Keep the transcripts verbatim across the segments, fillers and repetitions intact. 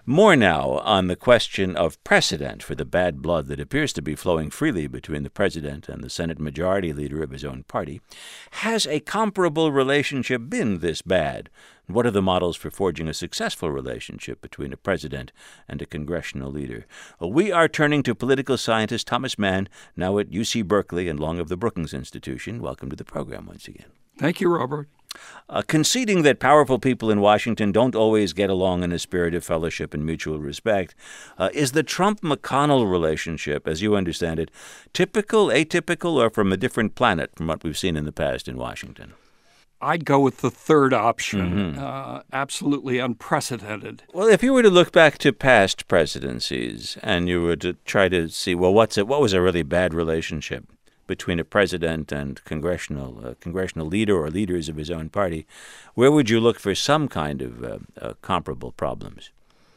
More now on the question of precedent for the bad blood that appears to be flowing freely between the president and the Senate Majority Leader of his own party. Has a comparable relationship been this bad? What are the models for forging a successful relationship between a president and a congressional leader? Well, we are turning to political scientist Thomas Mann, now at U C Berkeley and long of the Brookings Institution. Welcome to the program once again. Thank you, Robert. Uh, conceding that powerful people in Washington don't always get along in a spirit of fellowship and mutual respect, uh, is the Trump-McConnell relationship, as you understand it, typical, atypical, or from a different planet from what we've seen in the past in Washington? I'd go with the third option, Mm-hmm. uh, absolutely unprecedented. Well, if you were to look back to past presidencies and you were to try to see, well, what's it? What was a really bad relationship between a president and congressional uh, congressional leader or leaders of his own party, where would you look for some kind of uh, uh, comparable problems?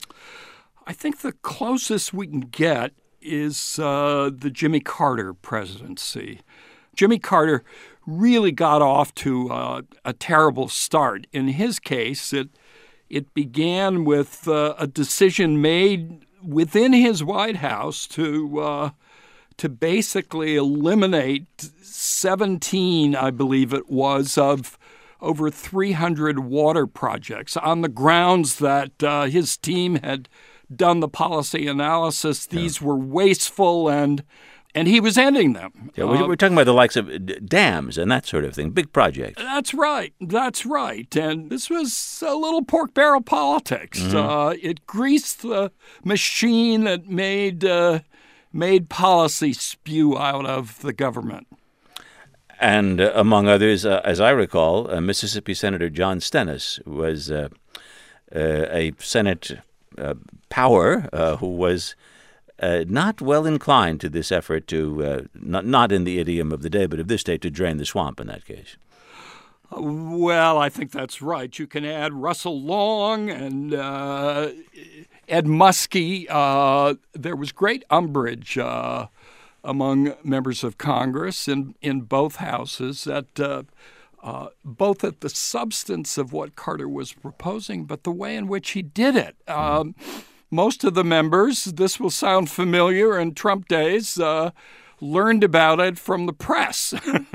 I think the closest we can get is uh, the Jimmy Carter presidency. Jimmy Carter really got off to uh, a terrible start. In his case, it it began with uh, a decision made within his White House to uh, to basically eliminate seventeen, I believe it was, of over three hundred water projects on the grounds that uh, his team had done the policy analysis. These yeah. were wasteful, and and he was ending them. Yeah, we're, uh, we're talking about the likes of dams and that sort of thing, big projects. That's right. That's right. And this was a little pork barrel politics. Mm-hmm. Uh, it greased the machine that made uh, made policy spew out of the government. And uh, among others, uh, as I recall, uh, Mississippi Senator John Stennis was uh, uh, a Senate uh, power uh, who was uh, not well inclined to this effort to, uh, not, not in the idiom of the day, but of this day, to drain the swamp in that case. Uh, well, I think that's right. You can add Russell Long and uh, Ed Muskie. Uh, there was great umbrage uh, among members of Congress in, in both houses that uh, uh, both at the substance of what Carter was proposing, but the way in which he did it. Um, most of the members, this will sound familiar in Trump days, uh, learned about it from the press.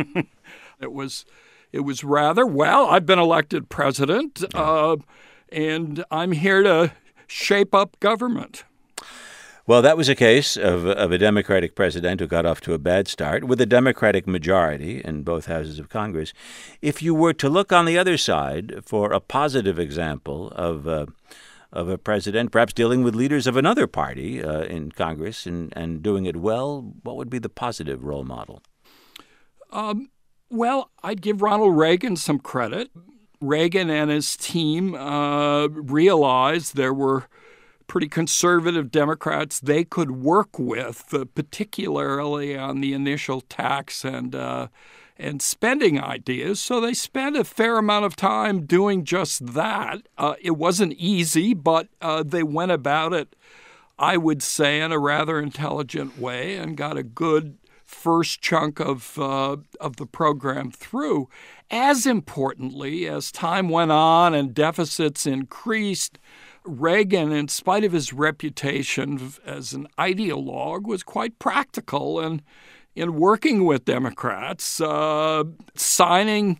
It was it was rather, well, I've been elected president, uh, and I'm here to shape up government. Well, that was a case of, of a Democratic president who got off to a bad start with a Democratic majority in both houses of Congress. If you were to look on the other side for a positive example of uh, of a president perhaps dealing with leaders of another party uh, in Congress and, and doing it well, what would be the positive role model? Um, well, I'd give Ronald Reagan some credit. Reagan and his team uh, realized there were pretty conservative Democrats they could work with, uh, particularly on the initial tax and uh, and spending ideas. So they spent a fair amount of time doing just that. Uh, it wasn't easy, but uh, they went about it, I would say, in a rather intelligent way and got a good first chunk of uh, of the program through. As importantly, as time went on and deficits increased, Reagan, in spite of his reputation as an ideologue, was quite practical and in working with Democrats, uh, signing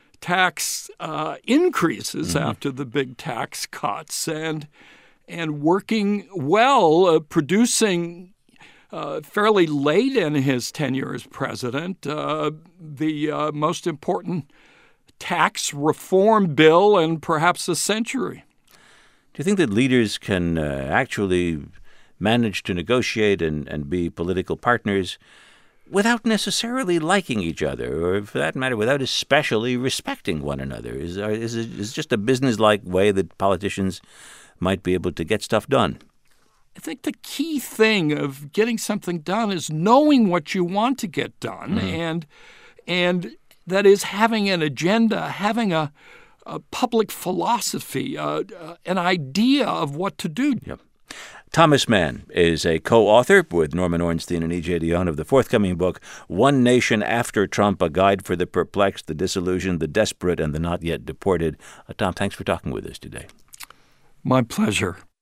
tax uh, increases mm-hmm. after the big tax cuts, and and working well, uh, producing uh, fairly late in his tenure as president uh, the uh, most important tax reform bill in perhaps a century. Do you think that leaders can uh, actually manage to negotiate and, and be political partners without necessarily liking each other, or for that matter, without especially respecting one another? Is, are, is it is just a business-like way that politicians might be able to get stuff done? I think the key thing of getting something done is knowing what you want to get done, mm-hmm. and and that is having an agenda, having a a public philosophy, uh, uh, an idea of what to do. Yep. Thomas Mann is a co-author with Norman Ornstein and E J Dionne of the forthcoming book, One Nation After Trump, A Guide for the Perplexed, the Disillusioned, the Desperate, and the Not Yet Deported. Uh, Tom, thanks for talking with us today. My pleasure.